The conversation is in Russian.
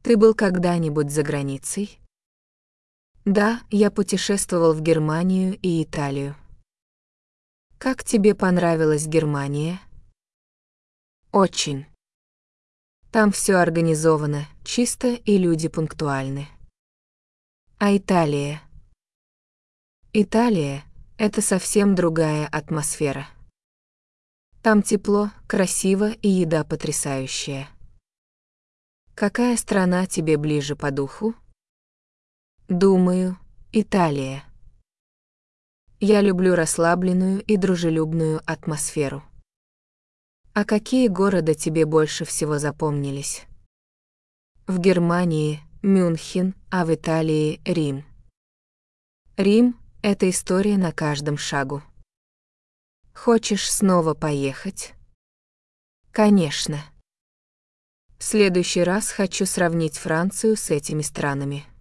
Ты был когда-нибудь за границей? Да, я путешествовал в Германию и Италию. Как тебе понравилась Германия? Очень. Там все организовано, чисто и люди пунктуальны. А Италия? Италия — это совсем другая атмосфера. Там тепло, красиво и еда потрясающая. Какая страна тебе ближе по духу? Думаю, Италия. Я люблю расслабленную и дружелюбную атмосферу. А какие города тебе больше всего запомнились? В Германии — Мюнхен, а в Италии — Рим. Рим — это история на каждом шагу. Хочешь снова поехать? Конечно. В следующий раз хочу сравнить Францию с этими странами.